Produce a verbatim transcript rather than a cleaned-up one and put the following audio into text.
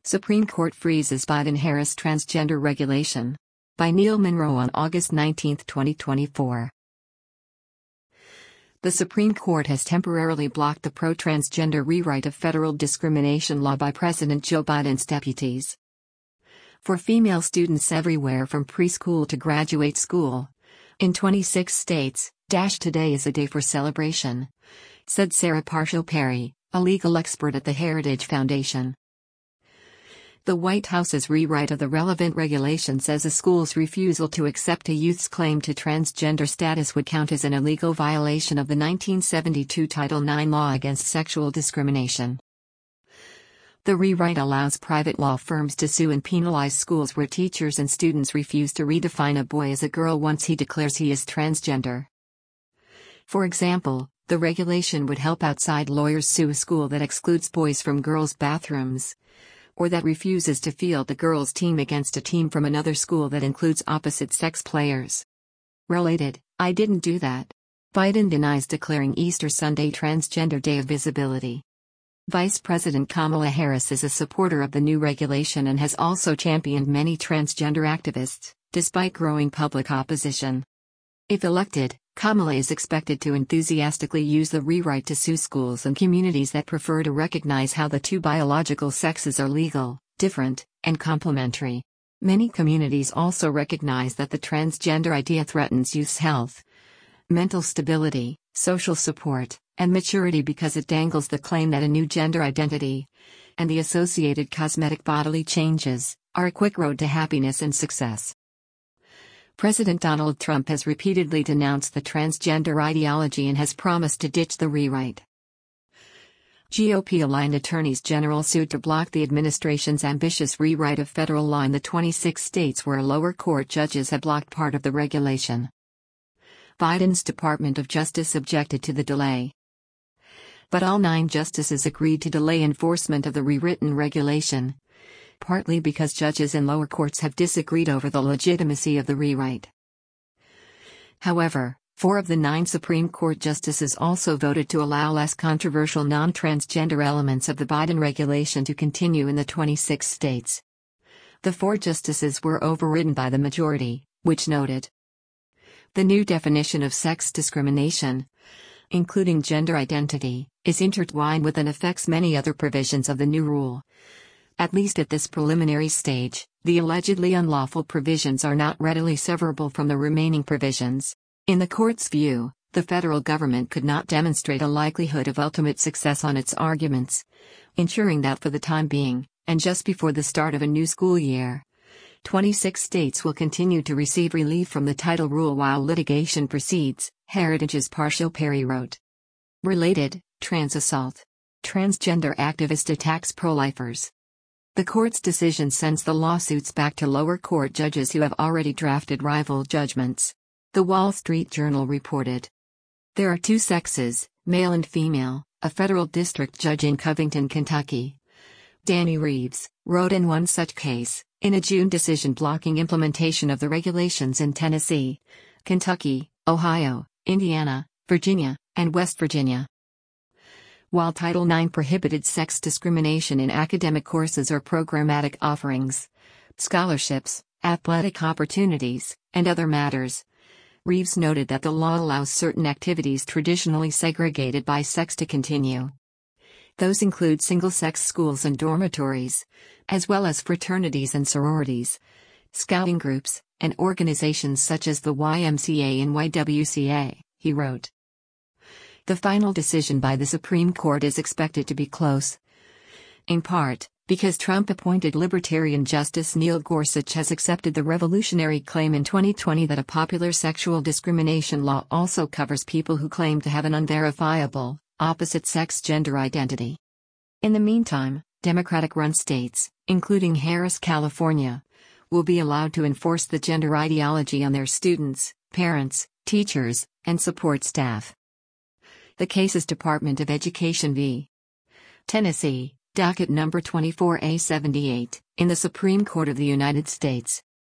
Supreme Court freezes Biden-Harris transgender regulation. By Neil Monroe on August nineteenth, twenty twenty-four. The Supreme Court has temporarily blocked the pro-transgender rewrite of federal discrimination law by President Joe Biden's deputies. For female students everywhere from preschool to graduate school, in twenty-six states, Dash today is a day for celebration, said Sarah Parshall-Perry, a legal expert at the Heritage Foundation. The White House's rewrite of the relevant regulation says a school's refusal to accept a youth's claim to transgender status would count as an illegal violation of the nineteen seventy-two Title nine law against sexual discrimination. The rewrite allows private law firms to sue and penalize schools where teachers and students refuse to redefine a boy as a girl once he declares he is transgender. For example, the regulation would help outside lawyers sue a school that excludes boys from girls' bathrooms, or that refuses to field the girls' team against a team from another school that includes opposite-sex players. Related, I didn't do that. Biden denies declaring Easter Sunday Transgender Day of Visibility. Vice President Kamala Harris is a supporter of the new regulation and has also championed many transgender activists, despite growing public opposition. If elected, Kamala is expected to enthusiastically use the rewrite to sue schools and communities that prefer to recognize how the two biological sexes are legal, different, and complementary. Many communities also recognize that the transgender idea threatens youth's health, mental stability, social support, and maturity because it dangles the claim that a new gender identity, and the associated cosmetic bodily changes, are a quick road to happiness and success. President Donald Trump has repeatedly denounced the transgender ideology and has promised to ditch the rewrite. G O P-aligned attorneys general sued to block the administration's ambitious rewrite of federal law in the twenty-six states where lower court judges have blocked part of the regulation. Biden's Department of Justice objected to the delay, but all nine justices agreed to delay enforcement of the rewritten regulation, partly because judges in lower courts have disagreed over the legitimacy of the rewrite. However, four of the nine Supreme Court justices also voted to allow less controversial non-transgender elements of the Biden regulation to continue in the twenty-six states. The four justices were overridden by the majority, which noted the new definition of sex discrimination, including gender identity, is intertwined with and affects many other provisions of the new rule. At least at this preliminary stage, the allegedly unlawful provisions are not readily severable from the remaining provisions. In the court's view, the federal government could not demonstrate a likelihood of ultimate success on its arguments, ensuring that for the time being, and just before the start of a new school year, twenty-six states will continue to receive relief from the title rule while litigation proceeds, Heritage's Parshall-Perry wrote. Related, trans assault. Transgender activist attacks pro-lifers. The court's decision sends the lawsuits back to lower court judges who have already drafted rival judgments. The Wall Street Journal reported. There are two sexes, male and female, a federal district judge in Covington, Kentucky, Danny Reeves, wrote in one such case, in a June decision blocking implementation of the regulations in Tennessee, Kentucky, Ohio, Indiana, Virginia, and West Virginia. While Title nine prohibited sex discrimination in academic courses or programmatic offerings, scholarships, athletic opportunities, and other matters, Reeves noted that the law allows certain activities traditionally segregated by sex to continue. Those include single-sex schools and dormitories, as well as fraternities and sororities, scouting groups, and organizations such as the Y M C A and Y W C A, he wrote. The final decision by the Supreme Court is expected to be close, in part, because Trump-appointed Libertarian Justice Neil Gorsuch has accepted the revolutionary claim in twenty twenty that a popular sexual discrimination law also covers people who claim to have an unverifiable, opposite-sex gender identity. In the meantime, Democratic-run states, including Harris, California, will be allowed to enforce the gender ideology on their students, parents, teachers, and support staff. The case is Department of Education v. Tennessee, docket number twenty-four A seventy-eight, in the Supreme Court of the United States.